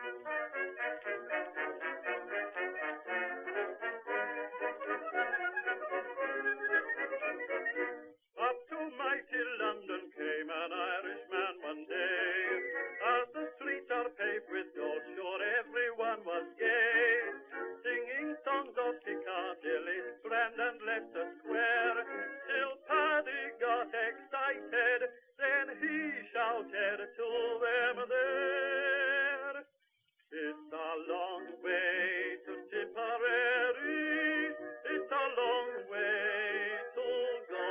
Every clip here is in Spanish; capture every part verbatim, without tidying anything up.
Up to mighty London came an Irishman one day. As the streets are paved with gold, sure everyone was gay. Singing songs of Piccadilly, Strand and Leicester Square. Till Paddy got excited, then he shouted to them there. It's a long way to Tipperary, it's a long way to go.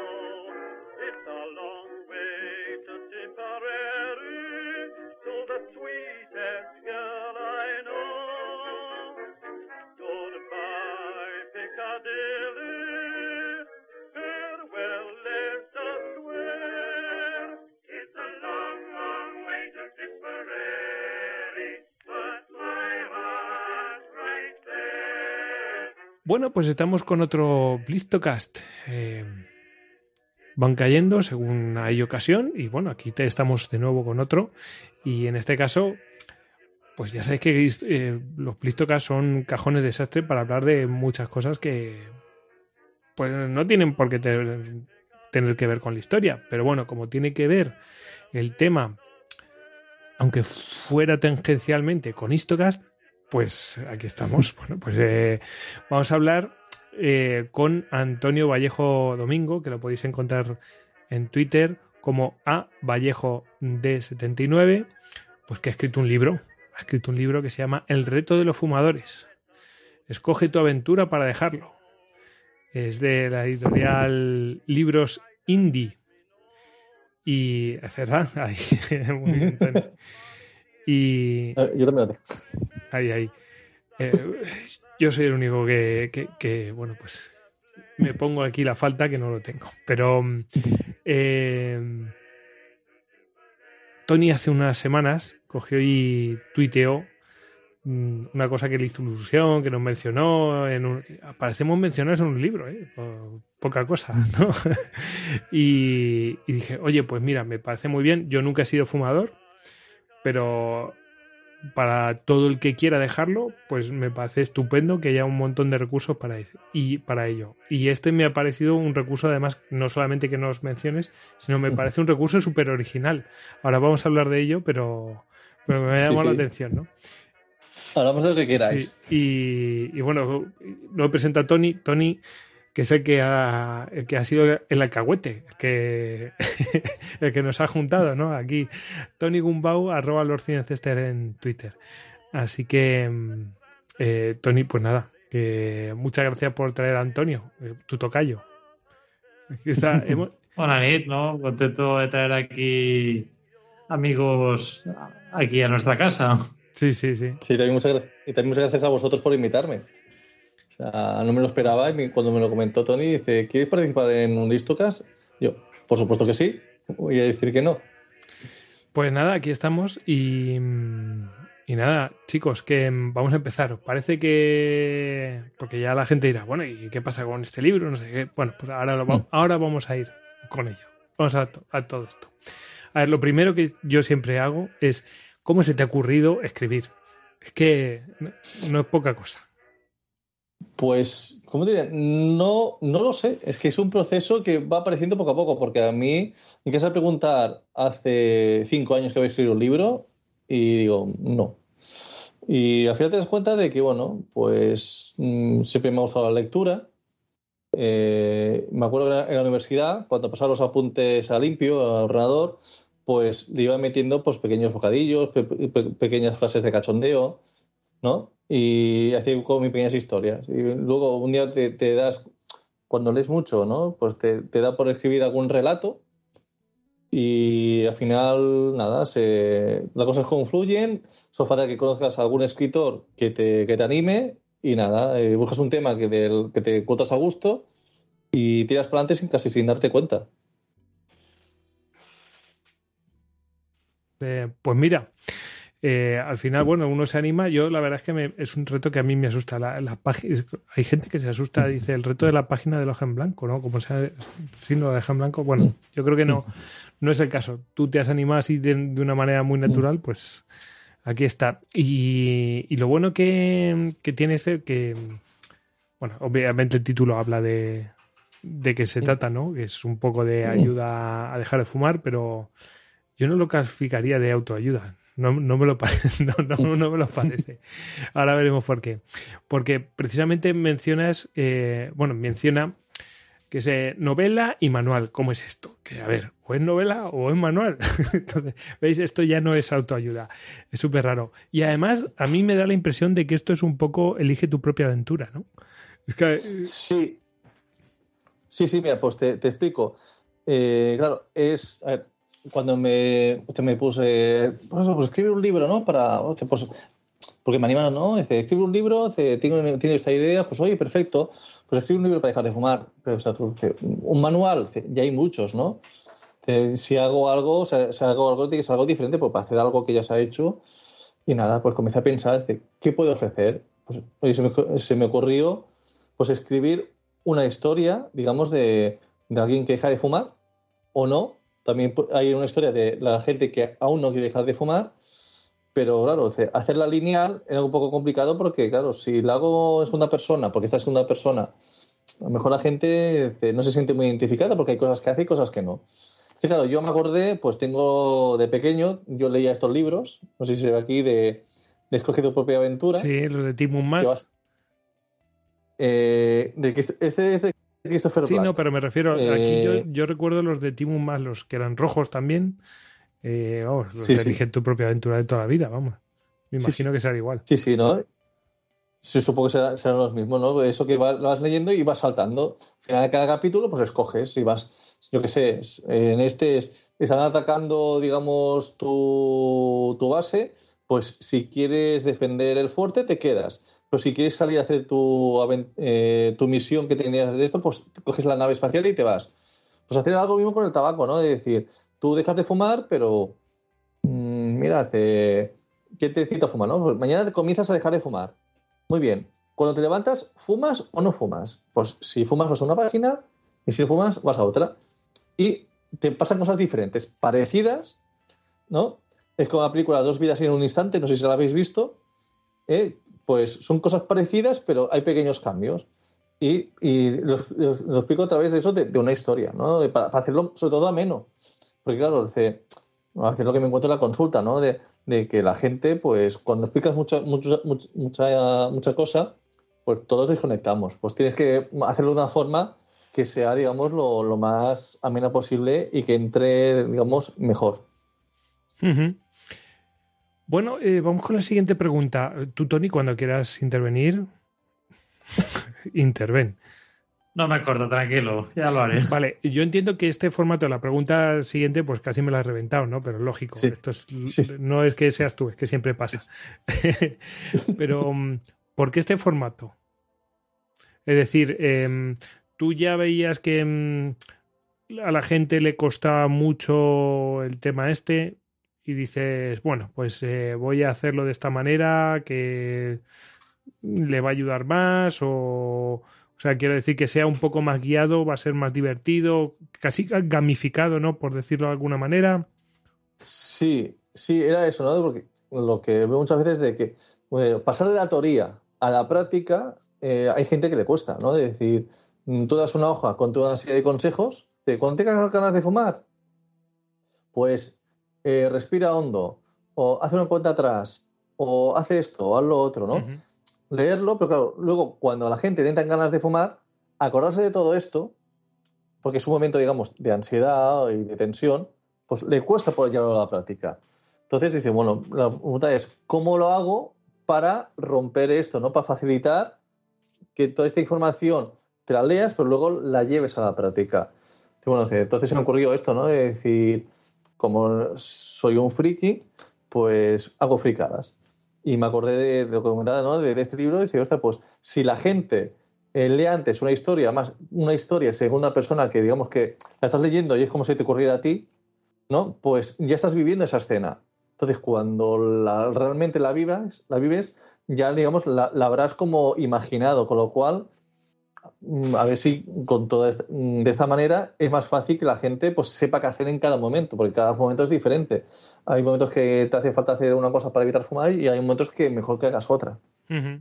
It's a long way to Tipperary, to the sweetest girl I know. Goodbye, Piccadilly, farewell, Leicester Square. It's a long, long way to Tipperary, but my heart's right there. Bueno, pues estamos con otro Blistocast. Eh, van cayendo según hay ocasión y bueno, aquí te estamos de nuevo con otro y en este caso, pues ya sabéis que eh, los Blistocast son cajones de desastre para hablar de muchas cosas que pues no tienen por qué tener, tener que ver con la historia, pero bueno, como tiene que ver el tema, aunque fuera tangencialmente con Histocast, pues aquí estamos. Bueno, pues eh, vamos a hablar eh, con Antonio Vallejo Domingo, que lo podéis encontrar en Twitter como a Vallejo D setenta y nueve, pues que ha escrito un libro, ha escrito un libro que se llama El reto de los fumadores. Escoge tu aventura para dejarlo. Es de la editorial Libros Indie. Y es verdad, ahí, muy bien, Tony. Y yo también lo tengo. Ahí, ahí. Eh, yo soy el único que, que, que, bueno, pues me pongo aquí la falta que no lo tengo. Pero eh, Tony hace unas semanas cogió y tuiteó una cosa que le hizo ilusión, que nos mencionó. En un, parecemos mencionados en un libro, ¿eh? Poca cosa, ¿no? y, y dije, oye, pues mira, me parece muy bien. Yo nunca he sido fumador, pero para todo el que quiera dejarlo, pues me parece estupendo que haya un montón de recursos para, ir, y para ello. Y este me ha parecido un recurso, además, no solamente que nos menciones, sino me parece un recurso súper original. Ahora vamos a hablar de ello, pero, pero me ha llamado sí, sí. la atención, ¿no? Hablamos de lo que queráis. Sí, y, y bueno, lo presenta a Tony. Tony, que es el que ha, el que ha sido el alcahuete, el que, el que nos ha juntado, ¿no? Aquí, Tony Gumbau, arroba Lord Cinencester en Twitter. Así que, eh, Tony, pues nada, que muchas gracias por traer a Antonio, eh, tu tocayo. Aquí está, hemos... Buenas noches, ¿no? Contento de traer aquí amigos aquí a nuestra casa. Sí, sí, sí. Sí, también muchas, y también muchas gracias a vosotros por invitarme. O sea, no me lo esperaba y cuando me lo comentó Tony, dice, ¿quieres participar en un Histocast? Yo, por supuesto que sí, voy a decir que no. Pues nada, aquí estamos y, y nada, chicos, que vamos a empezar. ¿Os parece que...? Porque ya la gente dirá, bueno, ¿y qué pasa con este libro? No sé qué. Bueno, pues ahora, lo va... ahora vamos a ir con ello. Vamos a, to... a todo esto. A ver, lo primero que yo siempre hago es, ¿cómo se te ha ocurrido escribir? Es que no, no es poca cosa. Pues, ¿cómo diría? No, no lo sé. Es que es un proceso que va apareciendo poco a poco, porque a mí me quise preguntar hace cinco años que había escrito un libro y digo, no. Y al final te das cuenta de que, bueno, pues mmm, siempre me ha gustado la lectura. Eh, me acuerdo que en la universidad, cuando pasaba los apuntes a limpio, al ordenador, pues le iba metiendo pues, pequeños bocadillos, pe- pe- pequeñas frases de cachondeo, ¿no? Y hacía como mis pequeñas historias. Y luego un día te, te das, cuando lees mucho, ¿no? Pues te, te da por escribir algún relato y al final, nada, se, las cosas confluyen, solo falta que conozcas a algún escritor que te, que te anime y nada, eh, buscas un tema que, del, que te encuentras a gusto y tiras para adelante sin, casi sin darte cuenta. Eh, pues mira... Eh, al final, bueno, uno se anima. Yo la verdad es que me, es un reto que a mí me asusta. La, la página, hay gente que se asusta, dice el reto de la página del hoja en blanco, ¿no? Como sea signo de hoja en blanco. Bueno, yo creo que no, no es el caso. Tú te has animado así de, de una manera muy natural, pues Aquí está. Y, y lo bueno que, que tiene este, que, bueno, obviamente el título habla de, de qué se Sí. trata, ¿no? Que es un poco de ayuda a dejar de fumar, pero yo no lo clasificaría de autoayuda. No, no, me lo parece, no, no, no me lo parece. Ahora veremos por qué. Porque precisamente mencionas, eh, bueno, menciona que es eh, novela y manual. ¿Cómo es esto? Que a ver, o es novela o es manual. Entonces, ¿veis? Esto ya no es autoayuda. Es súper raro. Y además, a mí me da la impresión de que esto es un poco elige tu propia aventura, ¿no? Es que, eh, Sí, sí, sí, mira, pues te, te explico. Eh, claro, es. A ver, cuando me, te me puse. Pues, eso, pues escribir un libro, ¿no? Para. Hostia, pues, porque me animaron, ¿no? Dice, escribe un libro, dice, tengo, tiene esta idea, pues oye, perfecto. Pues escribe un libro para dejar de fumar. Pero, o sea, tú, dice, un manual, dice, ya hay muchos, ¿no? Dice, si hago algo, o sea, si hago algo, tiene que ser algo diferente, pues para hacer algo que ya se ha hecho. Y nada, pues comencé a pensar, dice, ¿qué puedo ofrecer? Pues oye, se, me, se me ocurrió pues escribir una historia, digamos, de, de alguien que deja de fumar o no. También hay una historia de la gente que aún no quiere dejar de fumar, pero claro, hacerla lineal era un poco complicado porque, claro, si la hago en segunda persona, porque esta es segunda persona, a lo mejor la gente no se siente muy identificada porque hay cosas que hace y cosas que no. Sí, claro, yo me acordé, pues tengo de pequeño, yo leía estos libros, no sé si se ve aquí, de, de Escoge tu propia aventura. sí, lo de Tim Que más. vas, eh, de, este es de Christopher Sí, Black. no, pero me refiero, aquí yo, Eh, yo recuerdo los de Tim más, los que eran rojos también. Eh, vamos, los sí, de sí, Elige tu propia aventura de toda la vida, vamos. Me sí, imagino sí, que será igual. sí, sí, ¿no? Sí, supongo que serán, serán los mismos, ¿no? Eso que vas, vas leyendo y vas saltando. Al final de cada capítulo, pues escoges y vas, yo qué sé, en este es, están atacando, digamos, tu, tu base, pues si quieres defender el fuerte, te quedas. Pero si quieres salir a hacer tu, aven- eh, tu misión que tenías de esto, pues coges la nave espacial y te vas. Pues hacer algo mismo con el tabaco, ¿no? De decir, tú dejas de fumar, pero mm, mira, te, ¿qué te cito a fumar, no? Pues mañana te comienzas a dejar de fumar. Muy bien. Cuando te levantas, ¿fumas o no fumas? Pues si fumas vas a una página y si no fumas vas a otra. Y te pasan cosas diferentes, parecidas, ¿no? Es como la película Dos vidas en un instante, no sé si la habéis visto. ¿eh? Pues son cosas parecidas, pero hay pequeños cambios. Y, y los, los, los explico a través de eso, de, de una historia, ¿no? De- para, para hacerlo sobre todo ameno. Porque claro, dice, a veces lo que me encuentro en la consulta, ¿no? De, de que la gente, pues cuando explicas mucha, mucha, mucha, mucha cosa, pues todos desconectamos. Pues tienes que hacerlo de una forma que sea, digamos, lo, lo más amena posible y que entre, digamos, mejor. Ujú. Bueno, eh, vamos con la siguiente pregunta. Tú, Tony, cuando quieras intervenir, interven. No me acuerdo, tranquilo, ya lo haré. Vale, yo entiendo que este formato, la pregunta siguiente, pues casi me la has reventado, ¿no? Pero lógico, Sí, esto es, sí. no es que seas tú, es que siempre pasa. Pero, mm, ¿por qué este formato? Es decir, em, tú ya veías que em, a la gente le costaba mucho el tema este y dices, bueno, pues eh, voy a hacerlo de esta manera que le va a ayudar más o, o sea, quiero decir que sea un poco más guiado, va a ser más divertido, casi gamificado, ¿no? Por decirlo de alguna manera. Sí, sí, era eso, ¿no? Porque lo que veo muchas veces de que bueno, pasar de la teoría a la práctica, eh, hay gente que le cuesta, ¿no? De decir, mm, tú das una hoja con toda una serie de consejos, de cuando tengas ganas de fumar, pues eh, respira hondo, o hace una cuenta atrás, o hace esto, o haz lo otro, ¿no? Ujú. Leerlo, pero claro, luego cuando la gente entra en ganas de fumar, acordarse de todo esto, porque es un momento, digamos, de ansiedad y de tensión, pues le cuesta poder llevarlo a la práctica. Entonces dice, bueno, la pregunta es, ¿cómo lo hago para romper esto, ¿no? Para facilitar que toda esta información te la leas, pero luego la lleves a la práctica. Y bueno, entonces se me ocurrió esto, ¿no? De decir, como soy un friki, pues hago fricadas. Y me acordé de, de lo que comentaba, ¿no? De, de este libro y decía, ostras, pues si la gente eh, lee antes una historia, más una historia en segunda persona que digamos que la estás leyendo y es como si te ocurriera a ti, ¿no? Pues ya estás viviendo esa escena. Entonces, cuando la, realmente la vivas, la vives, ya digamos la, la habrás como imaginado, con lo cual a ver si con toda esta, de esta manera es más fácil que la gente pues sepa qué hacer en cada momento, porque cada momento es diferente. Hay momentos que te hace falta hacer una cosa para evitar fumar y hay momentos que mejor que hagas otra. Uh-huh.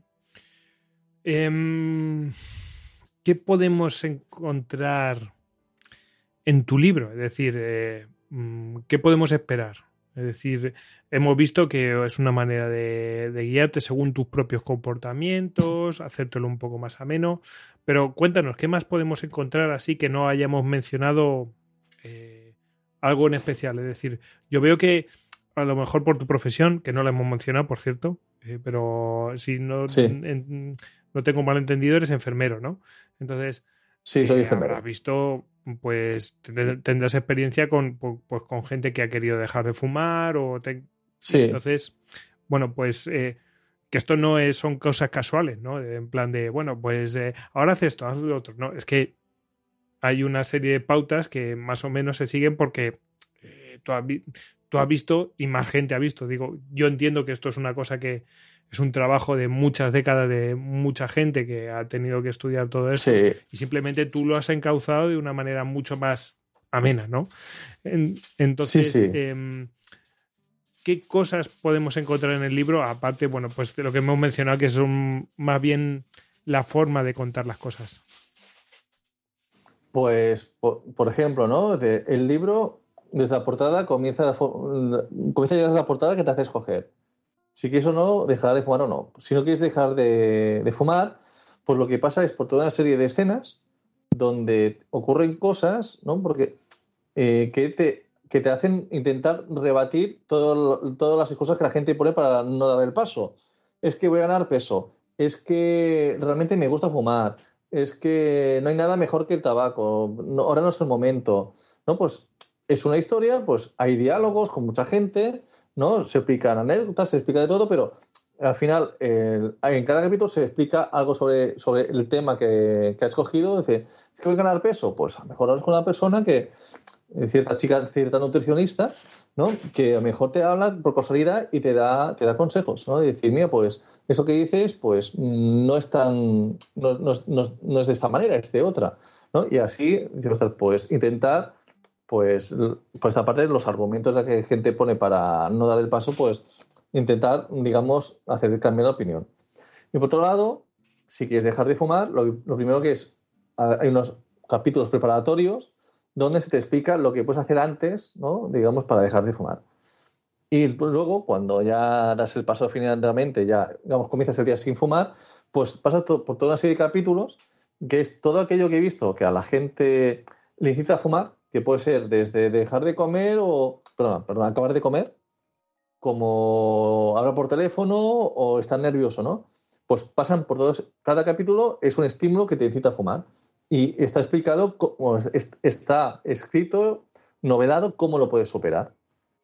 Eh, ¿Qué podemos encontrar en tu libro? Es decir, eh, ¿qué podemos esperar? Es decir, hemos visto que es una manera de, de guiarte según tus propios comportamientos, hacértelo un poco más ameno, pero cuéntanos, ¿qué más podemos encontrar así que no hayamos mencionado eh, algo en especial? Es decir, yo veo que a lo mejor por tu profesión, que no la hemos mencionado, por cierto, eh, pero si no, Sí. en, no tengo mal entendido, eres enfermero, ¿no? Entonces, sí, soy eh, enfermero. habrás visto, pues tendrás experiencia con, pues, con gente que ha querido dejar de fumar o te... Sí. Entonces, bueno, pues eh, que esto no es, son cosas casuales, ¿no? En plan de, bueno, pues eh, ahora haz esto, haz lo otro. No, es que hay una serie de pautas que más o menos se siguen porque eh, tú, has, tú has visto y más gente ha visto. Digo, yo entiendo que esto es una cosa que es un trabajo de muchas décadas de mucha gente que ha tenido que estudiar todo esto Sí. y simplemente tú lo has encauzado de una manera mucho más amena, ¿no? En, entonces, sí, sí. Eh, ¿qué cosas podemos encontrar en el libro? Aparte, bueno, pues de lo que hemos mencionado, que son más bien la forma de contar las cosas. Pues, por, por ejemplo, ¿no? De, el libro, desde la portada, comienza, comienza ya desde la portada que te hace escoger si quieres o no dejar de fumar o no. Si no quieres dejar de, de fumar, pues lo que pasa es por toda una serie de escenas donde ocurren cosas, ¿no? Porque eh, que, te, que te hacen intentar rebatir todo, todas las excusas que la gente pone para no dar el paso. Es que voy a ganar peso, es que realmente me gusta fumar, es que no hay nada mejor que el tabaco, no, ahora no es el momento, ¿no? Pues es una historia, pues hay diálogos con mucha gente, ¿no? Se explican anécdotas, se explica de todo, pero al final el, en cada capítulo se explica algo sobre, sobre el tema que, que ha escogido. Dice, ¿es que voy a ganar peso? Pues a lo mejor hablas con una persona que, cierta chica, cierta nutricionista, ¿no? Que a lo mejor te habla por casualidad y te da, te da consejos, ¿no? Y decir, mira, pues eso que dices, pues no es tan, no, no, no, no es de esta manera, es de otra, ¿no? Y así, pues intentar, pues, por esta parte, los argumentos que la gente pone para no dar el paso, pues intentar, digamos, hacer cambiar la opinión. Y por otro lado, si quieres dejar de fumar, lo, lo primero que es, hay unos capítulos preparatorios donde se te explica lo que puedes hacer antes, ¿no? Digamos, para dejar de fumar. Y luego, cuando ya das el paso finalmente, ya, digamos, comienzas el día sin fumar, pues pasas to- por toda una serie de capítulos, que es todo aquello que he visto que a la gente le incita a fumar, que puede ser desde dejar de comer o, perdón, perdón, acabar de comer, como hablar por teléfono o estar nervioso, ¿no? Pues pasan por todos, cada capítulo es un estímulo que te incita a fumar. Y está explicado, está escrito, novelado, cómo lo puedes superar.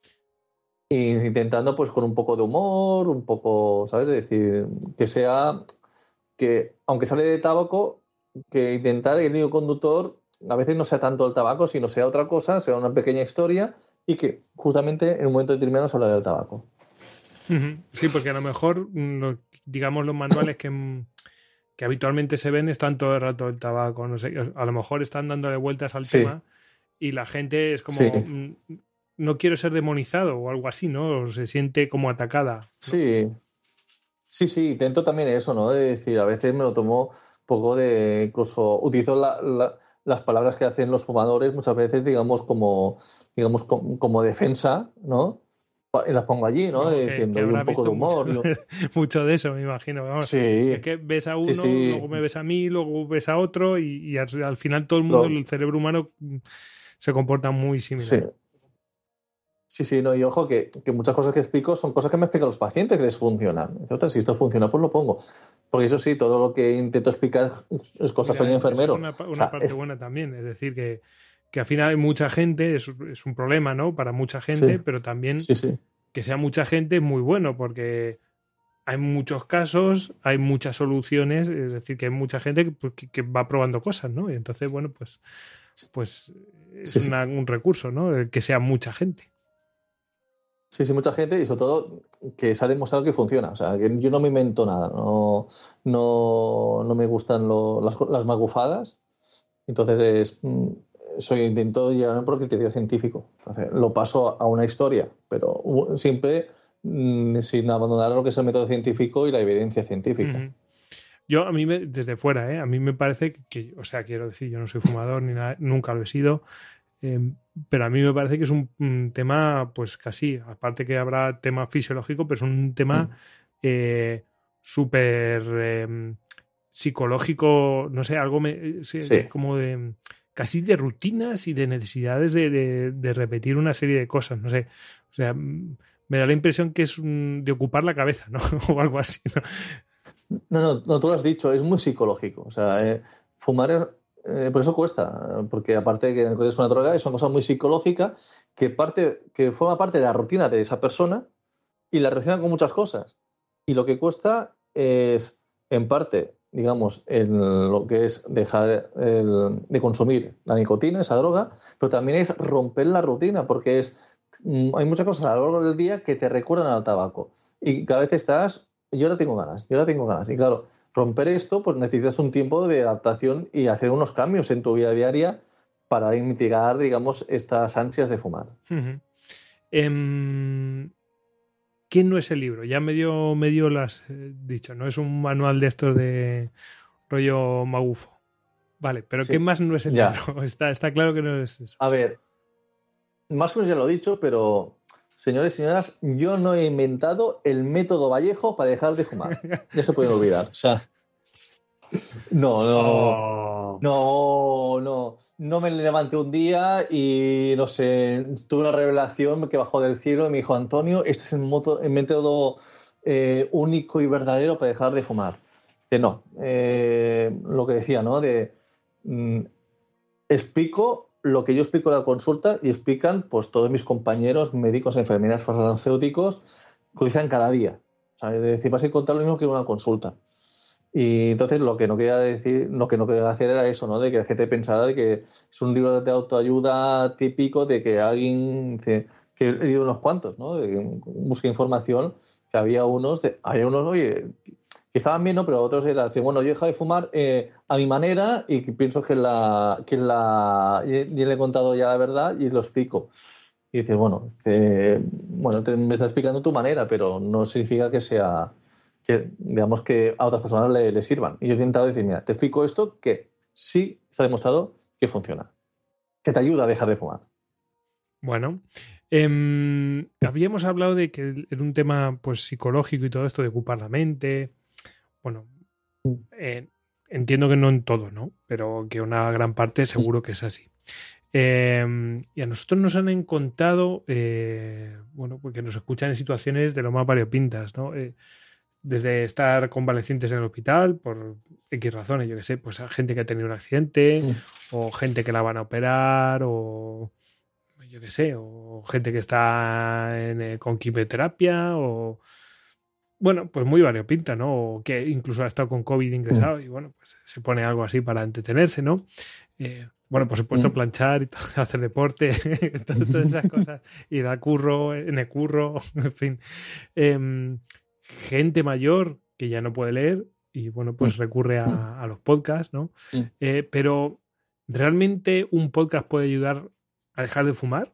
E intentando, pues, con un poco de humor, un poco, ¿sabes? Es decir, que sea, que aunque sale de tabaco, que intentar el hilo conductor a veces no sea tanto el tabaco, sino sea otra cosa, sea una pequeña historia y que justamente en un momento determinado se habla del tabaco. Sí, porque a lo mejor, digamos, los manuales que... que habitualmente se ven están todo el rato el tabaco, no sé, a lo mejor están dándole vueltas al Sí. tema y la gente es como, Sí. no quiero ser demonizado o algo así, ¿no? O se siente como atacada, ¿no? Sí, sí, sí, intento también eso, ¿no? De decir, a veces me lo tomo un poco de, incluso utilizo la, la, las palabras que hacen los fumadores muchas veces, digamos, como, digamos, como, como defensa, ¿no? Y las pongo allí, ¿no? Ojo, que, Diciendo, que y un habrás poco visto de humor. mucho, Yo... mucho de eso, me imagino. Vamos, Sí, es que ves a uno, sí, sí. luego me ves a mí, luego ves a otro y, y al, al final todo el mundo, Lo... el cerebro humano se comporta muy similar. Sí. Sí, sí, no, y ojo que, que muchas cosas que explico son cosas que me explican los pacientes que les funcionan. Entonces, si esto funciona, pues lo pongo. Porque eso sí, todo lo que intento explicar es cosas, Mira, soy eso, eso enfermero. es una, una O sea, parte es... buena también, es decir, que, que al final hay mucha gente, es, es un problema, ¿no? Para mucha Sí, gente, pero también sí, sí. que sea mucha gente es muy bueno porque hay muchos casos, hay muchas soluciones, es decir, que hay mucha gente que, que, que va probando cosas, ¿no? Y entonces, bueno, pues, pues es Sí, sí. una, un recurso, ¿no? El que sea mucha gente. Sí, sí, mucha gente y sobre todo que se ha demostrado que funciona. O sea, que yo no me invento nada, no, no, no me gustan lo- las, las magufadas. Entonces, mm, soy, intento llevarme por criterio científico. Entonces, lo paso a una historia, pero uh, siempre mm, sin abandonar lo que es el método científico y la evidencia científica. Ujú. Yo, a mí, me, desde fuera, ¿eh? A mí me parece que, que- o sea, quiero decir, yo no soy fumador ni nada, nunca lo he sido, eh, pero a mí me parece que es un, un tema, pues casi, aparte que habrá tema fisiológico, pero es un tema Mm. eh, súper eh, psicológico, no sé, algo me- sí, Sí. como de casi de rutinas y de necesidades de, de- de repetir una serie de cosas, no sé, o sea, mm, me da la impresión que es un- de ocupar la cabeza, ¿no? O algo así, ¿no? No, no, no, tú lo has dicho, es muy psicológico. O sea, eh, fumar, eh, por eso cuesta, porque aparte de que es una droga, es una cosa muy psicológica que, parte, que forma parte de la rutina de esa persona y la relaciona con muchas cosas. Y lo que cuesta es, en parte, digamos, en lo que es dejar el- de consumir la nicotina, esa droga, pero también es romper la rutina, porque es, mm, hay muchas cosas a lo largo del día que te recuerdan al tabaco. Y cada vez estás, yo ahora tengo ganas, yo ahora tengo ganas. Y claro, romper esto, pues necesitas un tiempo de adaptación y hacer unos cambios en tu vida diaria para mitigar, digamos, estas ansias de fumar. Ujú. Em, ¿Qué no es el libro? Ya medio, medio lo has eh, dicho, no es un manual de estos de rollo magufo. Vale, pero ¿qué Sí, más no es el libro? ya. Está, está claro que no es eso. A ver, más o menos ya lo he dicho, pero señores y señoras, yo no he inventado el método Vallejo para dejar de fumar. Ya se pueden olvidar. O sea, no, no, Oh, no, no. No me levanté un día y no sé, tuve una revelación que bajó del cielo y me dijo, Antonio, este es el, moto- el método eh, único y verdadero para dejar de fumar. Que no, eh, lo que decía, ¿no? De mm, explico lo que yo explico en la consulta y explican pues todos mis compañeros médicos, enfermeras, farmacéuticos, que utilizan cada día. O sea, es decir, vas a encontrar lo mismo que en una consulta. Y entonces lo que no quería decir, lo que no quería hacer era eso, ¿no? De que la gente pensara de que es un libro de autoayuda típico de que alguien dice, que he leído unos cuantos, ¿no? De que busqué información, que había unos, de, había unos, oye, que estaban bien, ¿no? Pero otros era decir, bueno, yo he dejado de fumar eh, a mi manera y que pienso que la, que la, y, y le he contado ya la verdad y lo explico. Y dices, bueno, eh, bueno, te, me estás explicando tu manera, pero no significa que sea, que digamos que a otras personas le, le sirvan. Y yo he intentado decir, mira, te explico esto que sí está demostrado que funciona, que te ayuda a dejar de fumar. Bueno, em, habíamos hablado de que era un tema pues psicológico y todo esto de ocupar la mente. Bueno, eh, entiendo que no en todo, ¿no? Pero que una gran parte seguro que es así. Eh, y a nosotros nos han contado, eh, bueno, porque nos escuchan en situaciones de lo más variopintas, ¿no? Eh, desde estar convalecientes en el hospital por X razones, yo que sé, pues a gente que ha tenido un accidente, Mm. o gente que la van a operar, o yo que sé, o gente que está en, eh, con quimioterapia, o bueno, pues muy variopinta, ¿no? O que incluso ha estado con COVID Mm. ingresado y bueno, pues se pone algo así para entretenerse, ¿no? Eh, bueno, por supuesto, Mm. planchar y todo, hacer deporte, todo- todas esas cosas, ir al curro, en el curro, en fin. Em, gente mayor que ya no puede leer y bueno, Mm. pues recurre a, a los podcasts, ¿no? Mm. Eh, pero, ¿realmente un podcast puede ayudar a dejar de fumar?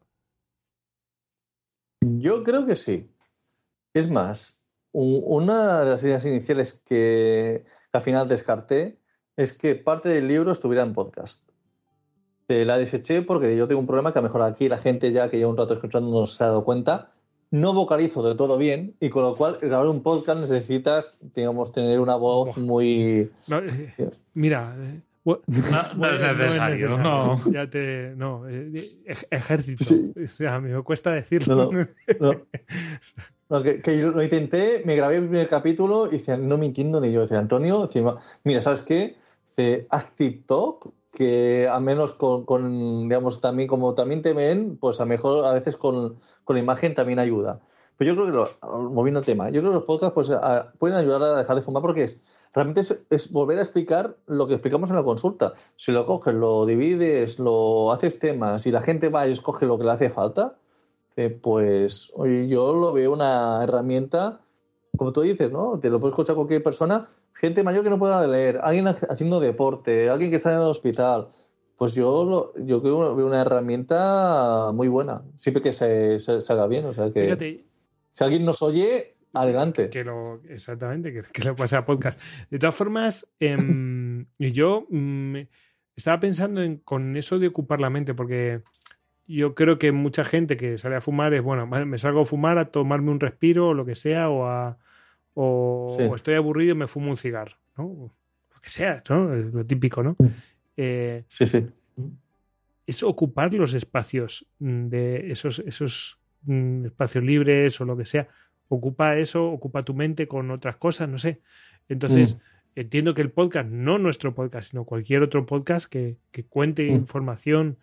Yo creo que sí. Es más, u- una de las ideas iniciales que, que al final descarté es que parte del libro estuviera en podcast. Eh, la deseché porque yo tengo un problema que a lo mejor aquí la gente ya que lleva un rato escuchando no se ha dado cuenta. No vocalizo del todo bien y con lo cual grabar un podcast necesitas, digamos, tener una voz Buah. muy... No, eh, mira, eh, bu- no, no es voy a- no es necesario, necesario. no. Ya te. No, eh, ej- ejército. Sí, O sea, a mí me cuesta decirlo. no, no, no. No, que, que yo lo intenté, me grabé el primer capítulo y decía, no me entiendo ni yo. Decía, Antonio, decía, mira, ¿sabes qué? Dice, haz TikTok, que al menos con, con, digamos, también como también te ven, pues a lo mejor a veces con, con la imagen también ayuda. Pero yo creo que, lo, moviendo el tema, yo creo que los podcasts pues, a- pueden ayudar a dejar de fumar porque es, realmente es, es volver a explicar lo que explicamos en la consulta. Si lo coges, lo divides, lo haces temas y la gente va y escoge lo que le hace falta, eh, pues oye, yo lo veo una herramienta, como tú dices, ¿no? Te lo puede escuchar cualquier persona, gente mayor que no pueda leer, alguien haciendo deporte, alguien que está en el hospital. Pues yo, lo, yo creo que veo una herramienta muy buena, siempre que se, se, se haga bien. O sea, que Fíjate, si alguien nos oye, adelante. Que, que lo, exactamente, que, que lo pase a podcast. De todas formas, eh, yo mm, estaba pensando en, con eso de ocupar la mente, porque yo creo que mucha gente que sale a fumar es, bueno, me salgo a fumar, a tomarme un respiro o lo que sea, o, a, o, Sí. o estoy aburrido y me fumo un cigarro, ¿no? Lo que sea, ¿no? Es lo típico, ¿no? Eh, Sí, sí. es ocupar los espacios de esos, esos mm, espacios libres o lo que sea. Ocupa eso, ocupa tu mente con otras cosas, no sé. Entonces, mm. entiendo que el podcast, no nuestro podcast, sino cualquier otro podcast que, que cuente mm. información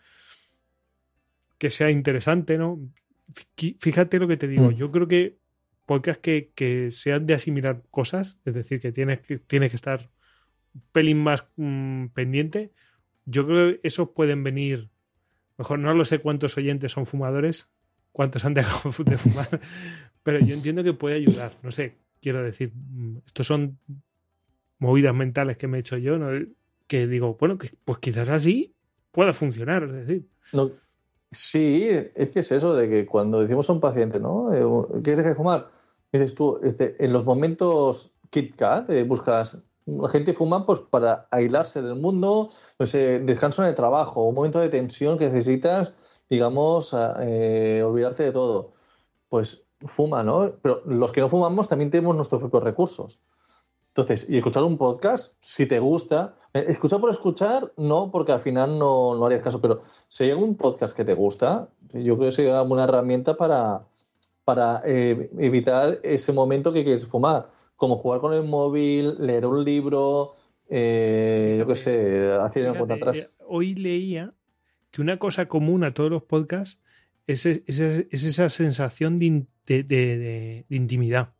que sea interesante, ¿no? Fíjate lo que te digo. Mm. Yo creo que podcasts que, que sean de asimilar cosas, es decir, que tienes que, tienes que estar un pelín más mmm, pendiente. Yo creo que esos pueden venir, mejor no lo sé cuántos oyentes son fumadores, cuántos han dejado de fumar, pero yo entiendo que puede ayudar. No sé, quiero decir, estos son movidas mentales que me he hecho yo, ¿no? Que digo, bueno, que, pues quizás así pueda funcionar, es decir. No, sí, es que es eso de que cuando decimos a un paciente, ¿no? ¿Quieres dejar de fumar? Dices tú, este, en los momentos Kit Kat, eh, buscas... La gente fuma pues para aislarse del mundo, no sé, descanso en el trabajo, un momento de tensión que necesitas, digamos, eh, olvidarte de todo. Pues fuma, ¿no? Pero los que no fumamos también tenemos nuestros propios recursos. Entonces, y escuchar un podcast, si te gusta, escuchar por escuchar, no, porque al final no, no harías caso, pero si hay algún podcast que te gusta, yo creo que sería una herramienta para, para eh, evitar ese momento que quieres fumar. Como jugar con el móvil, leer un libro, eh, fíjate, yo qué sé, hacer una cuenta atrás. Eh, hoy leía que una cosa común a todos los podcasts es, es, es esa sensación de, de, de, de intimidad,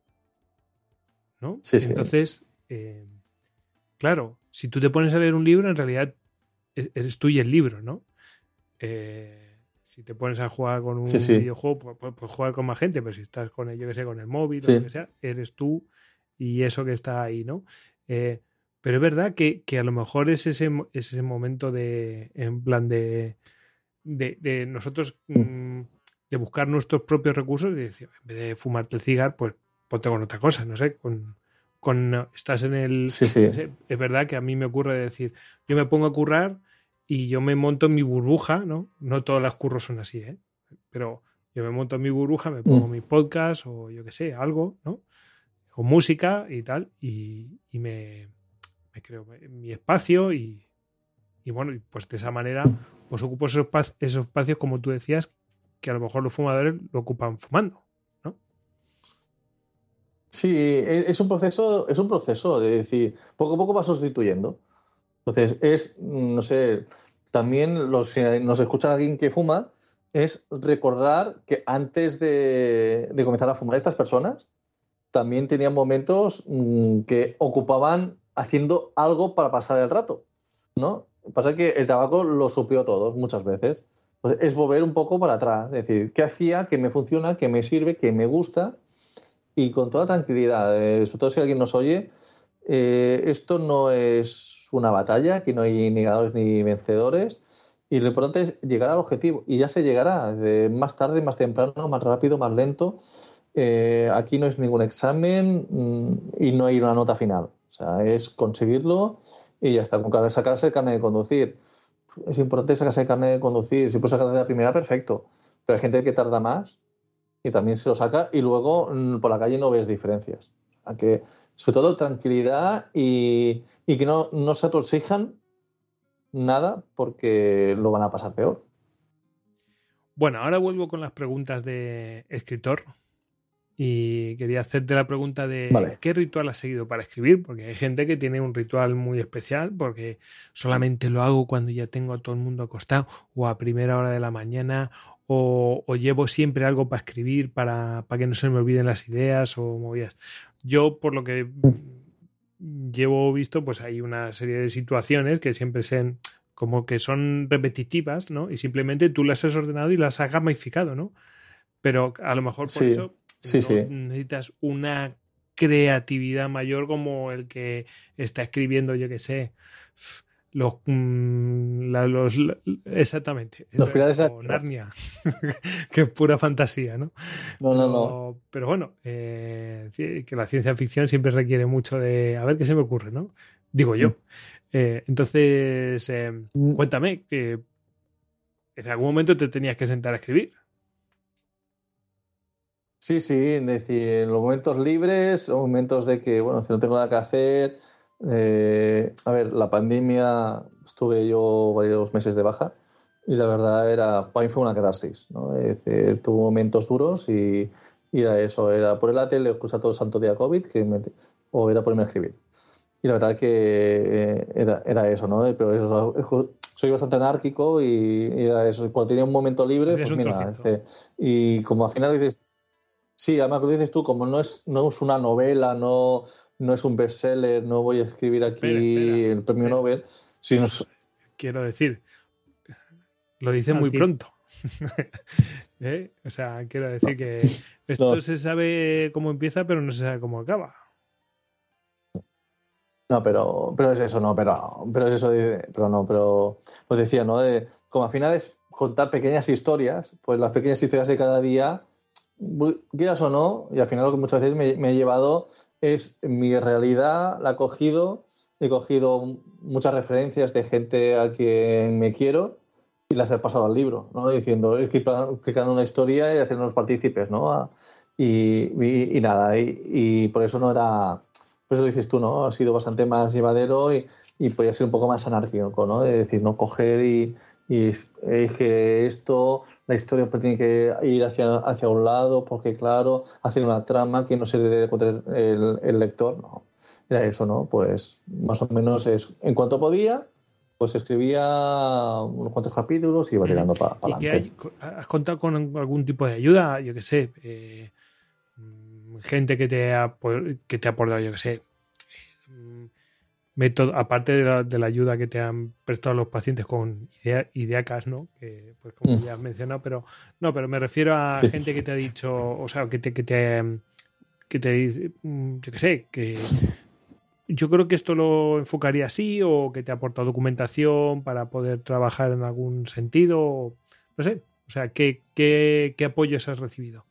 ¿no? Sí, sí. Entonces, eh, claro, si tú te pones a leer un libro, en realidad eres tú y el libro, ¿no? Eh, si te pones a jugar con un sí, sí. videojuego, pues puedes pues jugar con más gente, pero si estás con el, yo que sé, con el móvil sí. o lo que sea, eres tú y eso que está ahí, ¿no? Eh, pero es verdad que, que a lo mejor es ese, es ese momento de, en plan de, de, de nosotros, mmm, de buscar nuestros propios recursos y decir, en vez de fumarte el cigarro, pues ponte con otra cosa, no sé, con, con estás en el... Sí, sí. No sé, es verdad que a mí me ocurre decir, yo me pongo a currar y yo me monto en mi burbuja, ¿no? No todas las curros son así, ¿eh? Pero yo me monto en mi burbuja, me pongo mm. mi podcast o yo qué sé, algo, ¿no? O música y tal, y, y me, me creo mi espacio y, y bueno, pues de esa manera pues ocupo esos, esos espacios, como tú decías, que a lo mejor los fumadores lo ocupan fumando, ¿no? Sí, es un proceso, es un proceso de decir, poco a poco va sustituyendo. Entonces, es, no sé, también los, si nos escucha alguien que fuma, es recordar que antes de, de comenzar a fumar estas personas, también tenían momentos mmm, que ocupaban haciendo algo para pasar el rato, ¿no? Pasa que el tabaco lo suplió todo muchas veces. Entonces, es volver un poco para atrás, es decir, ¿qué hacía? ¿Qué me funciona? ¿Qué me sirve? ¿Qué me gusta? Y con toda tranquilidad, eh, sobre todo si alguien nos oye, eh, esto no es una batalla, aquí no hay ni ganadores ni vencedores, y lo importante es llegar al objetivo, y ya se llegará, eh, más tarde, más temprano, más rápido, más lento. Eh, aquí no es ningún examen mmm, y no hay una nota final. O sea, es conseguirlo y ya está. Con sacarse el carnet de conducir. Es importante sacarse el carnet de conducir. Si puedes sacar de la primera, perfecto. Pero hay gente que tarda más y también se lo saca y luego mmm, por la calle no ves diferencias. O sea, que, sobre todo tranquilidad y, y que no, no se autoexijan nada porque lo van a pasar peor. Bueno, ahora vuelvo con las preguntas de escritor. Y quería hacerte la pregunta de vale. ¿qué ritual has seguido para escribir? Porque hay gente que tiene un ritual muy especial porque solamente lo hago cuando ya tengo a todo el mundo acostado o a primera hora de la mañana o, o llevo siempre algo para escribir para, para que no se me olviden las ideas o movidas. Yo, por lo que llevo visto, pues hay una serie de situaciones que siempre sean como que son repetitivas, ¿no? Y simplemente tú las has ordenado y las has gamificado, ¿no? pero a lo mejor por Sí, eso sí, no sí. necesitas una creatividad mayor como el que está escribiendo, yo que sé, los, mm, la- los la- exactamente, Los eso es, pilares de la o Tierra. Narnia, que es pura fantasía, ¿no? No, no, no. Pero, pero bueno, eh, ci- que la ciencia ficción siempre requiere mucho de, a ver qué se me ocurre, ¿no? Digo yo. Eh, entonces, eh, Mm. cuéntame, que en algún momento te tenías que sentar a escribir. Sí, sí, es decir, en los momentos libres, o momentos de que, bueno, si no tengo nada que hacer. eh, a ver, la pandemia estuve yo varios meses de baja y la verdad era, para mí fue una catarsis, ¿no? Es decir, tuve momentos duros y, y era eso, era poner la tele, escuchar todo el santo día COVID que me- o era ponerme a escribir. Y la verdad que eh, era, era eso, ¿no? Pero eso, soy bastante anárquico y, y era eso. Cuando tenía un momento libre, Hacías pues un mira, trocito. este, y como al final dices, sí, además que lo dices tú, como no es, no es una novela, no, no es un bestseller, no voy a escribir Espera, aquí espera, el premio espera. Nobel, sino es- Quiero decir, lo dices A muy ti. pronto. ¿Eh? O sea, quiero decir que no, esto se sabe cómo empieza, pero no se sabe cómo acaba. no, pero, pero es eso, no, pero, pero es eso, de- pero no, pero os decía, ¿no? De, como al final es contar pequeñas historias, pues las pequeñas historias de cada día, bu- quieras o no, y al final lo que muchas veces me, me he llevado es mi realidad, la he cogido, he cogido muchas referencias de gente a quien me quiero y las he pasado al libro, ¿no? Diciendo, explicando explicando una historia y haciéndonos partícipes, ¿no? A- y, y- y nada, y, y por eso no era, pues lo dices tú, ¿no? Ha sido bastante más llevadero y, y podía ser un poco más anárquico, ¿no? De decir, no coger y, y es es que esto, la historia pues tiene que ir hacia, hacia un lado, porque claro, hacer una trama que no se debe encontrar el, el lector, no. Era eso, ¿no? Pues más o menos es, en cuanto podía, pues escribía unos cuantos capítulos y iba Ujú. tirando para ¿Y qué adelante. hay? ¿Has contado con algún tipo de ayuda? Yo qué sé, eh, mm, gente que te ha, apo- que te ha aportado, yo qué sé, mm, método, aparte de la, de la ayuda que te han prestado los pacientes con idea, ideacas, ¿no? Que, pues como ya has mencionado, pero no, pero me refiero a Sí. gente que te ha dicho, o sea, que te, que te, que te dice, mm, yo qué sé, que yo creo que esto lo enfocaría así, o que te ha aportado documentación para poder trabajar en algún sentido, o no sé, o sea, ¿qué, qué, qué apoyos has recibido?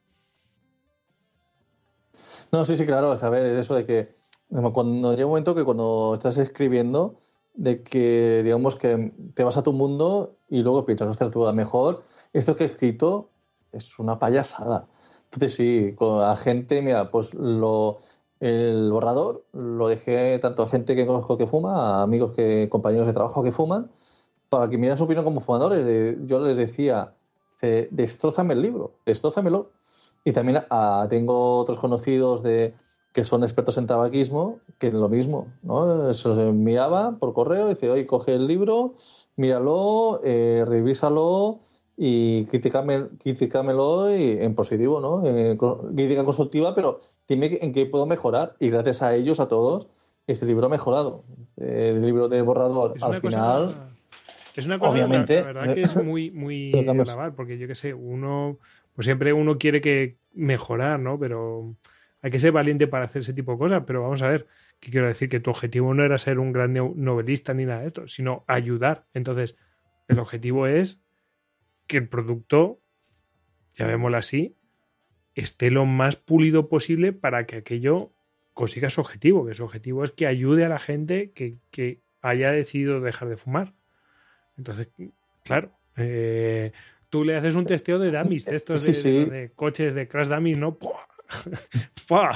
No, sí, sí, claro. A ver, es eso de que como cuando llega un momento que cuando estás escribiendo, de que digamos que te vas a tu mundo y luego piensas, ostras, tú a lo mejor esto que he escrito es una payasada. Entonces sí, con la gente, mira, pues lo, el borrador lo dejé tanto a gente que conozco que fuma, a amigos que, compañeros de trabajo que fuman, para que me dieran su opinión como fumadores. Eh, Yo les decía, eh, destrózame el libro, destrózamelo. Y también ah, tengo otros conocidos de, que son expertos en tabaquismo, que lo mismo, ¿no? Se los enviaba por correo, dice, oye, coge el libro, míralo, eh, revísalo y critícame, critícamelo y, en positivo, ¿no? Eh, crítica constructiva, pero dime en qué puedo mejorar. Y gracias a ellos, a todos, este libro ha mejorado. Eh, el libro de borrador, Es al una final, cosa, es una cosa, la, la obviamente, verdad que es muy, muy lo cambias. alabar, porque yo qué sé, uno, pues siempre uno quiere que mejorar, ¿no? Pero hay que ser valiente para hacer ese tipo de cosas. Pero vamos a ver, ¿qué quiero decir? Que tu objetivo no era ser un gran neo- novelista ni nada de esto, sino ayudar. Entonces, el objetivo es que el producto, llamémoslo así, esté lo más pulido posible para que aquello consiga su objetivo, que su objetivo es que ayude a la gente que, que haya decidido dejar de fumar. Entonces, claro, eh, tú le haces un testeo de dummies, de estos Sí, de, de los sí, de coches de crash dummies, ¿no? ¡Pua! ¡Pua!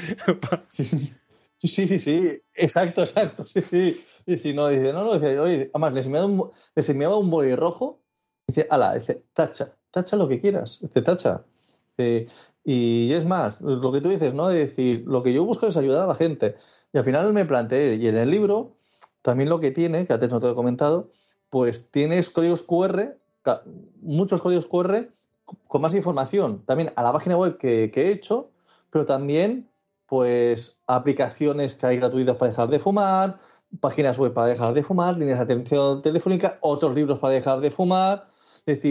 sí, sí. Sí, sí, sí, sí, exacto, exacto, sí, sí. Dice, no, dice, no, no, dice, oye, además les enviaba un, les enviaba un boli rojo, dice, ala, dice, tacha, tacha lo que quieras, dice, tacha. Dice, y es más, lo que tú dices, ¿no? De decir, lo que yo busco es ayudar a la gente. Y al final me planteé, y en el libro, también lo que tiene, que antes no te lo he comentado, pues tienes códigos Q R, ca- muchos códigos Q R con más información, también a la página web que, que he hecho, pero también pues aplicaciones que hay gratuitas para dejar de fumar, páginas web para dejar de fumar, líneas de atención telefónica, otros libros para dejar de fumar. Es decir,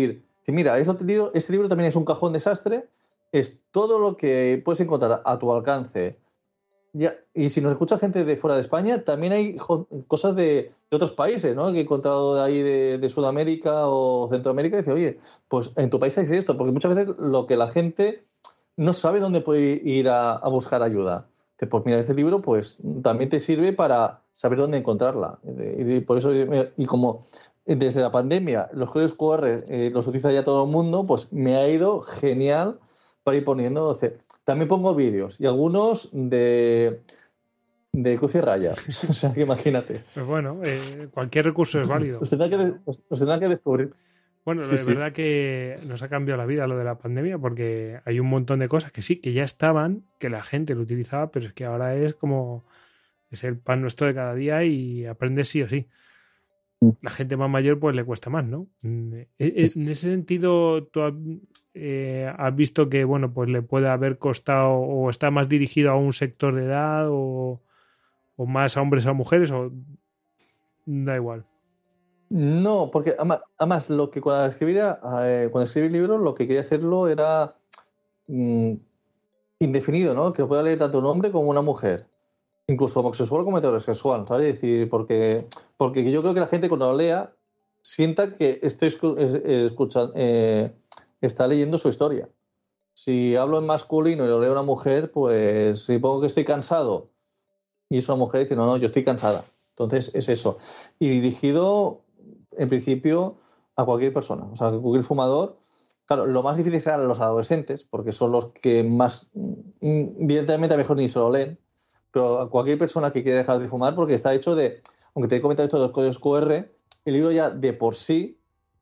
Dice, mira, este libro, este libro también es un cajón desastre, es todo lo que puedes encontrar a tu alcance. Ya, y si nos escucha gente de fuera de España, también hay jo- cosas de, de otros países, ¿no? Que he encontrado de ahí de, de Sudamérica o Centroamérica y dice, oye, pues en tu país hay esto, porque muchas veces lo que la gente no sabe dónde puede ir a, a buscar ayuda. Dice, pues mira, este libro pues también te sirve para saber dónde encontrarla. Y, y por eso, y como desde la pandemia los códigos cu erre eh, los utiliza ya todo el mundo, pues me ha ido genial para ir poniendo. O sea, también pongo vídeos y algunos de, de cruz y raya. O sea, que imagínate. Pues bueno, eh, cualquier recurso es válido. Os tendrá que, de- os, os tendrá que descubrir. Bueno, Sí, de sí. verdad que nos ha cambiado la vida lo de la pandemia porque hay un montón de cosas que sí, que ya estaban, que la gente lo utilizaba, pero es que ahora es como es el pan nuestro de cada día y aprendes sí o sí. La gente más mayor pues le cuesta más, ¿no? Mm, e- e- En ese sentido, ¿tú has, eh, has visto que bueno, pues le puede haber costado o está más dirigido a un sector de edad o, o más a hombres o a mujeres o da igual? No, porque ama- además lo que cuando escribía, eh, cuando escribí el libro, lo que quería hacerlo era mm, indefinido, ¿no? Que lo pueda leer tanto un hombre como una mujer, incluso homosexual como heterosexual, ¿sabes? Es decir, porque, porque yo creo que la gente cuando lo lea sienta que estoy escu- es- escucha- eh, está leyendo su historia. Si hablo en masculino y lo leo a una mujer, pues si pongo que estoy cansado y es una mujer dice, no, no, yo estoy cansada. Entonces es eso. Y dirigido, en principio, a cualquier persona. O sea, cualquier fumador. Claro, lo más difícil serán los adolescentes, porque son los que más mm, directamente a lo mejor ni se lo leen, pero a cualquier persona que quiera dejar de fumar, porque está hecho de, aunque te he comentado esto de los códigos cu erre, el libro ya de por sí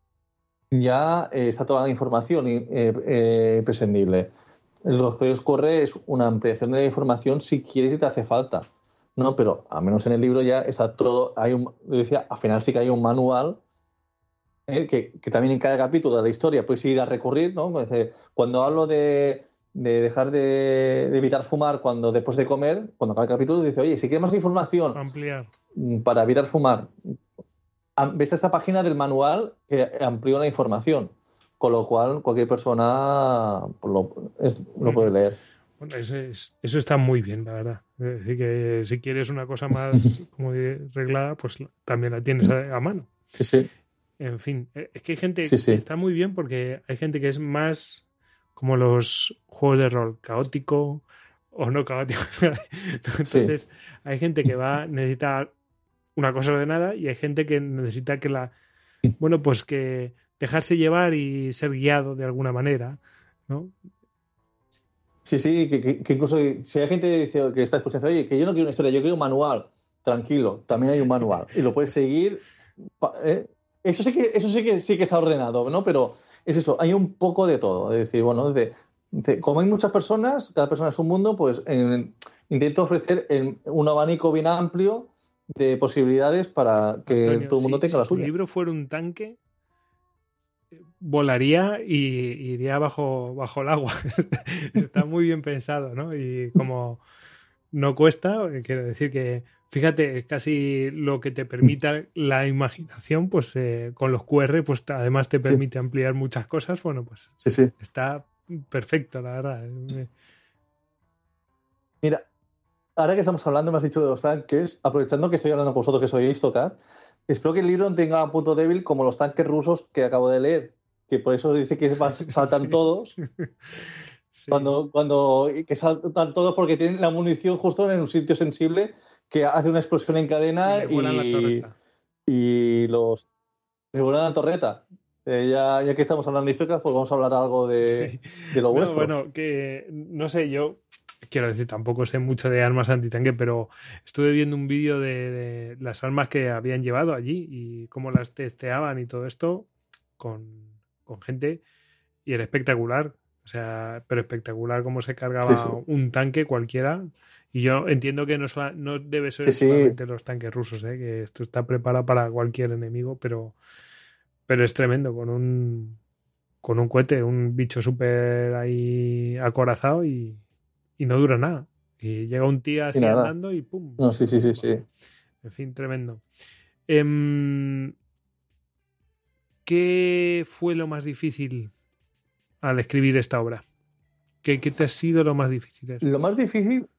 ya eh, está toda la información eh, eh, prescindible. Los códigos cu erre es una ampliación de la información si quieres y te hace falta. No, pero al menos en el libro ya está todo. Hay un, yo decía, al final sí que hay un manual eh, que, que también en cada capítulo de la historia puedes ir a recurrir, ¿no? Pues, eh, cuando hablo de, de dejar de, de evitar fumar cuando después de comer, cuando acaba el capítulo, dice, oye, si quieres más información Ampliar. mm, para evitar fumar, am- ves esta página del manual que amplió la información, con lo cual cualquier persona pues, lo, es- lo puede leer. Bueno, eso, es, eso está muy bien, la verdad. Es decir, que si quieres una cosa más como de- reglada, pues también la tienes a, a mano. Sí, sí, En fin, eh, es que hay gente, sí, sí. está muy bien porque hay gente que es más como los juegos de rol, caótico o no caótico. Entonces, hay gente que va, necesita una cosa ordenada y hay gente que necesita que la, bueno, pues que dejarse llevar y ser guiado de alguna manera, ¿no? Sí, sí, que, que- que incluso si hay gente que, dice, que está escuchando, oye, que yo no quiero una historia, yo quiero un manual. Tranquilo, también hay un manual y lo puedes seguir. pa- ¿eh? Eso sí que, eso sí que sí que está ordenado, ¿no? Pero es eso, hay un poco de todo. Es decir, bueno, de- de- como hay muchas personas, cada persona es un mundo, pues en- intento ofrecer en- un abanico bien amplio de posibilidades para que Antonio, todo el mundo si, tenga si la tu suya. libro fuera un tanque, volaría y iría bajo, bajo el agua. Está muy bien pensado, ¿no? Y como no cuesta, eh, quiero decir que, fíjate, es casi lo que te permita la imaginación, pues eh, con los cu erre, pues además te Sí, permite ampliar muchas cosas. Bueno, pues sí, sí. está perfecto, la verdad. Me- Mira, ahora que estamos hablando, me has dicho de los tanques, aprovechando que estoy hablando con vosotros que soy Istokar, espero que el libro no tenga un punto débil como los tanques rusos que acabo de leer, que por eso dice que van- saltan Sí. todos, Sí. cuando, cuando que saltan todos porque tienen la munición justo en un sitio sensible que hace una explosión en Y cadena le vuelan la y, torreta. y los les vuelan la torreta. Eh, ya, ya que estamos hablando de Istokar, pues vamos a hablar algo de, Sí. de lo No, vuestro. bueno, que no sé, yo quiero decir, tampoco sé mucho de armas antitanque, pero estuve viendo un vídeo de, de las armas que habían llevado allí y cómo las testeaban y todo esto con, con gente y era espectacular. O sea, pero espectacular cómo se Sí, cargaba sí. un tanque cualquiera. Y yo entiendo que no, sola- no debe ser Sí, sí. solamente los tanques rusos, ¿eh? Que esto está preparado para cualquier enemigo, pero, pero es tremendo con un con un cohete, un bicho súper ahí acorazado y, y no dura nada. Y llega un tío Y así nada. andando y pum. No, sí, sí, sí, Bueno, sí. en fin, tremendo. Em, ¿qué fue lo más difícil al escribir esta obra? ¿Qué, qué te ha sido lo más difícil? Lo más difícil,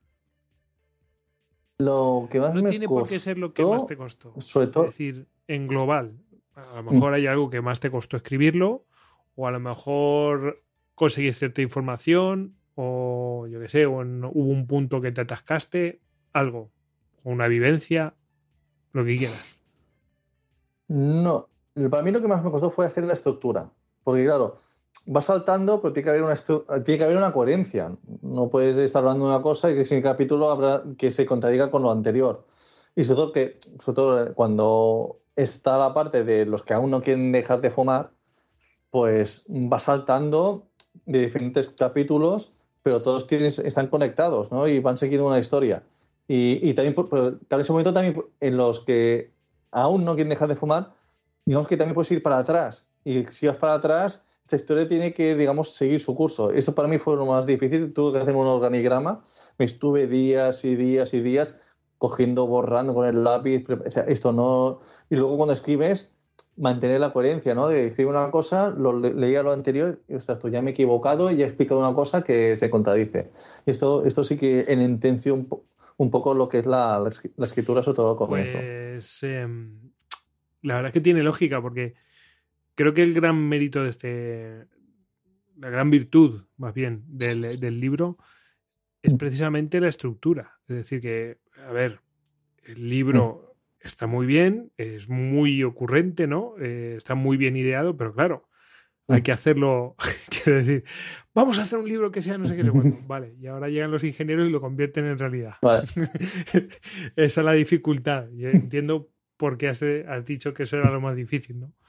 lo que más no me tiene costó, por qué ser lo que más te costó. Sobre todo, es decir, en global. A lo mejor mm. hay algo que más te costó escribirlo, o a lo mejor conseguir cierta información, o yo qué sé, o en, hubo un punto que te atascaste, algo, o una vivencia, lo que quieras. No, para mí lo que más me costó fue hacer la estructura, porque claro, va saltando, pero tiene que haber una estru- tiene que haber una coherencia. No puedes estar hablando de una cosa y que sin capítulo habrá que se contradiga con lo anterior. Y sobre todo que, sobre todo cuando está la parte de los que aún no quieren dejar de fumar, pues va saltando de diferentes capítulos, pero todos tienen, están conectados, ¿no? Y van siguiendo una historia. Y, y también, pero en ese momento también en los que aún no quieren dejar de fumar, digamos que también puedes ir para atrás. Y si vas para atrás, esta historia tiene que, digamos, seguir su curso. Eso para mí fue lo más difícil. Tuve que hacer un organigrama. Me estuve días y días y días cogiendo, borrando con el lápiz. O sea, esto no... Y luego cuando escribes, mantener la coherencia, ¿no? De escribir una cosa, lo le leía lo anterior y, ostras, pues ya me he equivocado y he explicado una cosa que se contradice. Esto, esto sí que en intención un, po un poco lo que es la, la escritura, sobre todo al comienzo. Pues eh, la verdad es que tiene lógica, porque creo que el gran mérito de este, la gran virtud, más bien, del, del libro es precisamente la estructura. Es decir, que, a ver, el libro está muy bien, es muy ocurrente, ¿no? Eh, está muy bien ideado, pero claro, hay que hacerlo, quiero decir, vamos a hacer un libro que sea no sé qué sé cuánto. Vale, y ahora llegan los ingenieros y lo convierten en realidad. Vale. Esa es la dificultad. Y entiendo por qué has, has dicho que eso era lo más difícil, ¿no?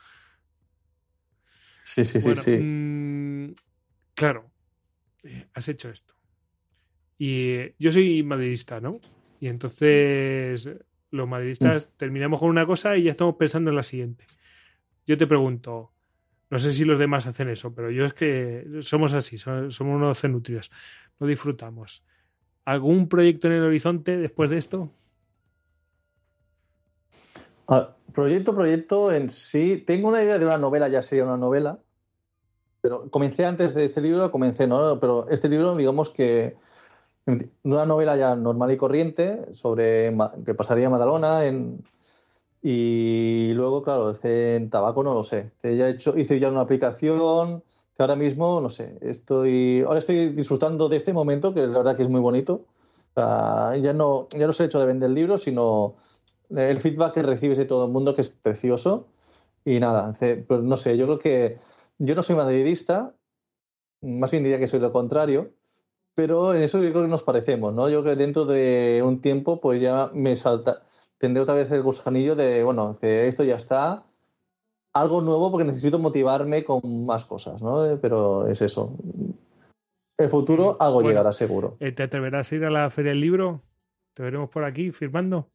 Sí, sí, bueno, sí, sí. Mmm, claro, has hecho esto. Y yo soy madridista, ¿no? Y entonces los madridistas terminamos con una cosa y ya estamos pensando en la siguiente. Yo te pregunto, no sé si los demás hacen eso, pero yo es que somos así, somos unos cenutrios, lo disfrutamos. ¿Algún proyecto en el horizonte después de esto? Ah, proyecto, proyecto en sí. Tengo una idea de una novela, ya sería una novela, pero comencé antes de este libro, comencé, ¿no? Pero este libro, digamos que una novela ya normal y corriente sobre que pasaría en Badalona, en, y luego, claro, en tabaco no lo sé. Ya he hecho, hice ya una aplicación que ahora mismo, no sé, estoy, ahora estoy disfrutando de este momento, que la verdad que es muy bonito. O sea, ya no, ya no es el hecho de vender libros, sino el feedback que recibes de todo el mundo, que es precioso. Y nada, pues no sé, yo creo que yo no soy madridista, más bien diría que soy lo contrario. Pero en eso yo creo que nos parecemos, ¿no? Yo creo que dentro de un tiempo pues ya me salta, tendré otra vez el gusanillo de, bueno, de esto ya está, algo nuevo porque necesito motivarme con más cosas, ¿no? Pero es eso. El futuro algo bueno, llegará seguro. ¿Te atreverás a ir a la Feria del Libro? ¿Te veremos por aquí firmando?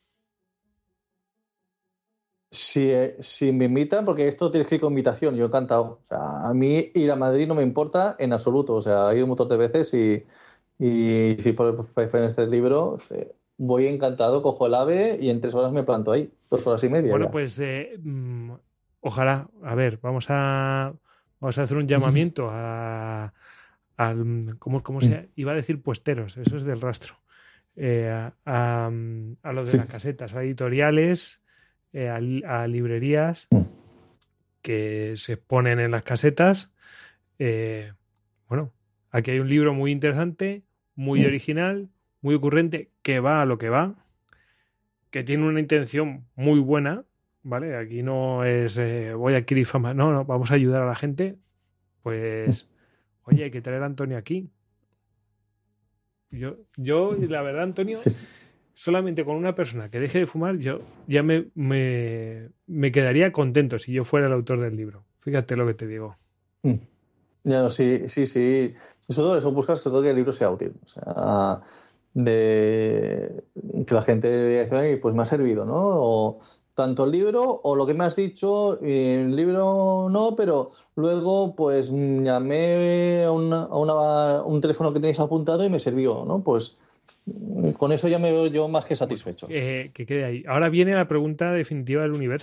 Si, si me invitan, porque esto tienes que ir con invitación, yo encantado. O sea, a mí ir a Madrid no me importa en absoluto. O sea, he ido un montón de veces y, y si por en este libro voy encantado, cojo el AVE y en tres horas me planto ahí, dos horas y media. Bueno, ya. pues eh, mmm, ojalá, a ver, vamos a vamos a hacer un llamamiento a al ¿cómo, cómo se iba a decir puesteros? Eso es del rastro. Eh, a, a, a lo de sí. las casetas, a editoriales, eh, a, a librerías que se exponen en las casetas. Eh, bueno, aquí hay un libro muy interesante, muy original, muy ocurrente, que va a lo que va, que tiene una intención muy buena, ¿vale? Aquí no es eh, voy a adquirir fama, no, no, vamos a ayudar a la gente. Pues, oye, hay que traer a Antonio aquí. Yo, yo la verdad, Antonio, sí, sí. solamente con una persona que deje de fumar, yo ya me, me, me quedaría contento si yo fuera el autor del libro. Fíjate lo que te digo. Mm. Ya no, sí, sí, sí. Sobre todo eso, buscar sobre todo que el libro sea útil. O sea, de que la gente diga, pues me ha servido, ¿no? O tanto el libro o lo que me has dicho, el libro no, pero luego pues llamé a, una, a una, un teléfono que tenéis apuntado y me sirvió, ¿no? Pues con eso ya me veo yo más que satisfecho. Bueno, eh, que quede ahí. Ahora viene la pregunta definitiva del universo.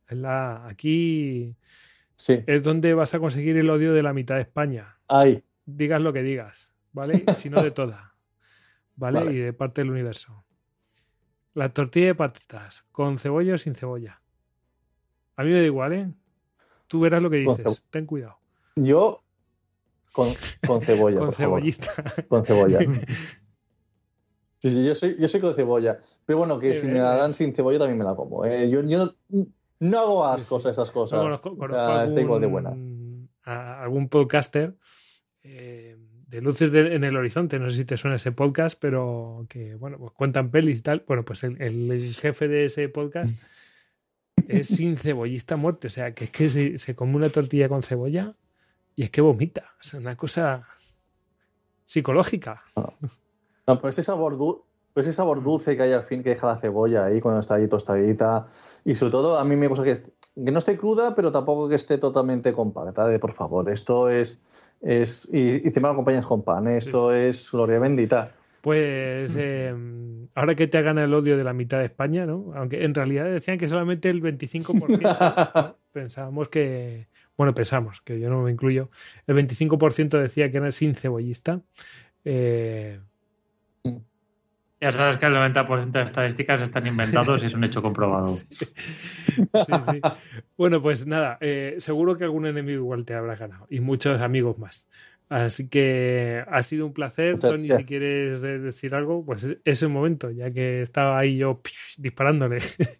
Es la, aquí Sí. es donde vas a conseguir el odio de la mitad de España. Ahí. Digas lo que digas, ¿vale? Si no de toda, ¿vale? Vale. Y de parte del universo. La tortilla de patatas, ¿con cebolla o sin cebolla? A mí me da igual, ¿eh? Tú verás lo que Con dices. cebo- Ten cuidado. Yo con, con cebolla, Con por favor. cebollista. Con cebolla. Sí, sí, yo soy, yo soy con cebolla. Pero bueno, que Eh, si me la dan es- sin cebolla también me la como. Eh, yo, yo no, no hago Sí, ascos sí. a estas No, cosas. conozco, O conozco sea, está igual de buena. algún, a- algún podcaster eh, de Luces de- en el Horizonte, no sé si te suena ese podcast, pero que, bueno, pues cuentan pelis y tal. Bueno, pues el, el jefe de ese podcast es sin cebollista a muerte, o sea, que es que se, se come una tortilla con cebolla y es que vomita. O sea, una cosa psicológica. No, pues ese sabor, du- pues ese sabor dulce que hay al fin que deja la cebolla ahí cuando está ahí tostadita. Y sobre todo, a mí me gusta que, est- que no esté cruda, pero tampoco que esté totalmente compacta. De, por favor, esto es. es y, y encima lo acompañas con pan. ¿eh? Esto Sí, es gloria bendita. Pues eh, ahora que te hagan el odio de la mitad de España, ¿no? Aunque en realidad decían que solamente el veinticinco por ciento, ¿no? Pensábamos que, bueno, pensamos, que yo no me incluyo, el veinticinco por ciento decía que era sin cebollista. Eh, Ya sabes que el noventa por ciento de estadísticas están inventados y es un hecho comprobado. sí, sí, sí. Bueno, pues nada, eh, seguro que algún enemigo igual te habrá ganado y muchos amigos más. Así que ha sido un placer, Muchas Tony, si gracias. quieres eh, decir algo, pues es el momento, ya que estaba ahí yo psh, disparándole.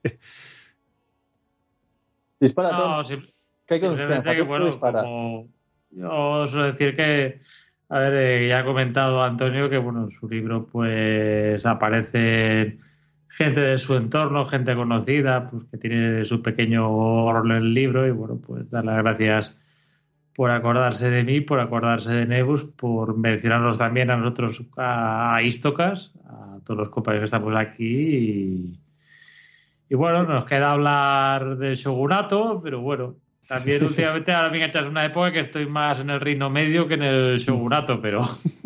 Dispara, No, Tom. sim- Que hay confianza. simplemente que, Tú, tú bueno, dispara. como yo suelo decir que, a ver, eh, ya ha comentado Antonio que, bueno, en su libro pues aparece gente de su entorno, gente conocida, pues que tiene su pequeño rol en el libro y, bueno, pues dar las gracias por acordarse de mí, por acordarse de Nebus, por mencionarnos también a nosotros, a, a Istocas, a todos los compañeros que estamos aquí y, y bueno, nos queda hablar del shogunato, pero bueno, también Sí, sí. últimamente ahora me enganchas una época que estoy más en el Reino Medio que en el shogunato, pero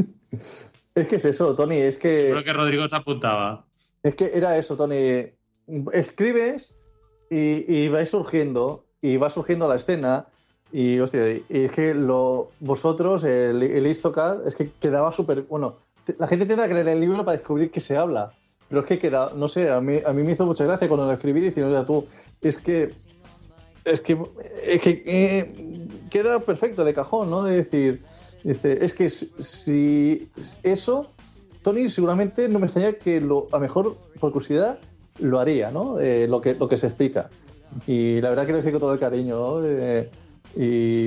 Es que es eso, Tony. Es creo que, que Rodrigo se apuntaba. es que era eso, Tony. Escribes y, y vais surgiendo, y va surgiendo la escena. Y, hostia, y es que lo, vosotros, el, el Istocad, es que quedaba súper. Bueno, te- la gente tiende a creer el libro para descubrir qué se habla. Pero es que queda, no sé, a mí, a mí me hizo mucha gracia cuando lo escribí diciendo, o sea, tú, es que. Es que, es que eh, queda perfecto de cajón, ¿no? Es decir, dice, es que si si eso, Tony seguramente no me extraña que lo, a lo mejor, por curiosidad, lo haría, ¿no? Eh, lo, que, lo que se explica. Y la verdad que lo hice con todo el cariño, ¿no? Eh, y,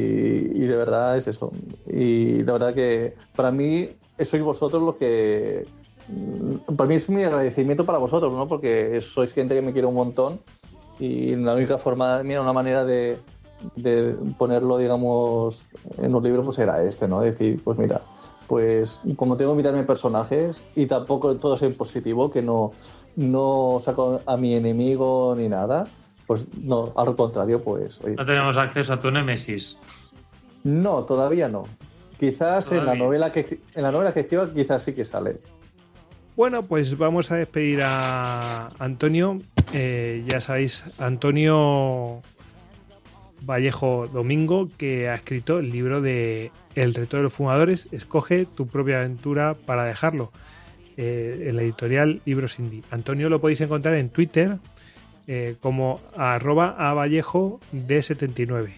y de verdad es eso. Y la verdad que para mí sois vosotros los que... mm, Para mí es mi agradecimiento para vosotros, ¿no? Porque sois gente que me quiere un montón y la única forma, mira, una manera de, de ponerlo, digamos, en un libro pues era este, ¿no? Decir, pues mira, pues como tengo que invitarme personajes y tampoco todo es en positivo, que no, no saco a mi enemigo ni nada, pues no, al contrario, pues oye, No tenemos acceso a tu Némesis. no, todavía no. Quizás en la Todavía. novela que en la novela que escriba quizás sí que sale. Bueno, pues vamos a despedir a Antonio. Eh, ya sabéis, Antonio Vallejo Domingo, que ha escrito el libro de El reto de los fumadores, escoge tu propia aventura para dejarlo, eh, en la editorial Libros Indie. Antonio lo podéis encontrar en Twitter eh, como arroba a Vallejo de setenta y nueve.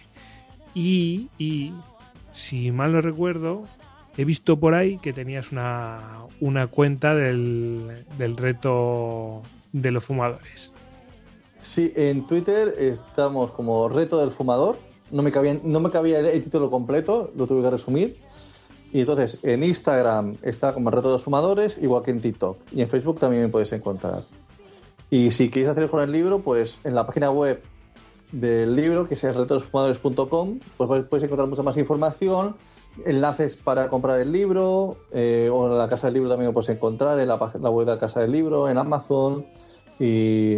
Y, y si mal no recuerdo, he visto por ahí que tenías una, una cuenta del, del reto de los fumadores. Sí, en Twitter estamos como Reto del Fumador. No me cabía, no me cabía el título completo, lo tuve que resumir. Y entonces en Instagram está como Reto de los Fumadores, igual que en TikTok. Y en Facebook también me podéis encontrar. Y si queréis hacer con el libro, pues en la página web del libro, que es reto de los fumadores punto com, pues podéis encontrar mucha más información, enlaces para comprar el libro, eh, o en la Casa del Libro también lo podéis encontrar, en la, página, la web de la Casa del Libro, en Amazon. Y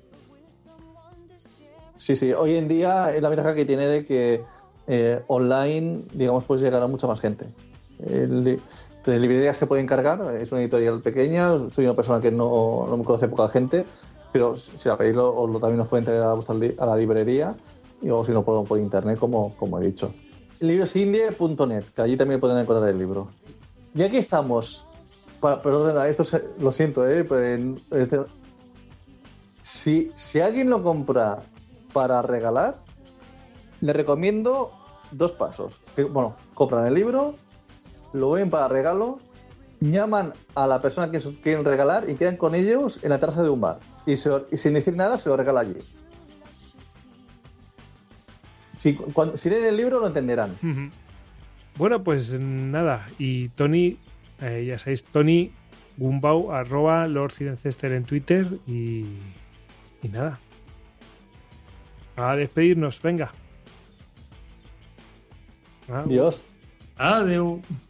sí, sí, hoy en día es la ventaja que tiene de que eh, online, digamos, puedes llegar a mucha más gente. El, de librerías se puede encargar, es una editorial pequeña, soy una persona que no, no me conoce poca gente, Pero si la pedís, lo, os lo, también os pueden traer a, vuestra li- a la librería y o si no, por, por internet, como, como he dicho. librosindie punto net, que allí también pueden encontrar el libro. Ya que estamos... Pa, perdón, esto se, lo siento, ¿eh? Pero en, en, si, si alguien lo compra para regalar, le recomiendo dos pasos. Que, bueno, compran el libro, lo ven para regalo, llaman a la persona que quieren regalar y quedan con ellos en la terraza de un bar. Y, se, y sin decir nada se lo regala allí. Si, cuando, si leen el libro lo entenderán. Uh-huh. Bueno, pues nada. Y Tony, eh, ya sabéis, Tony Gumbau, arroba Lord Cirencester en Twitter. Y, y nada. A despedirnos, venga. Adiós. Adiós.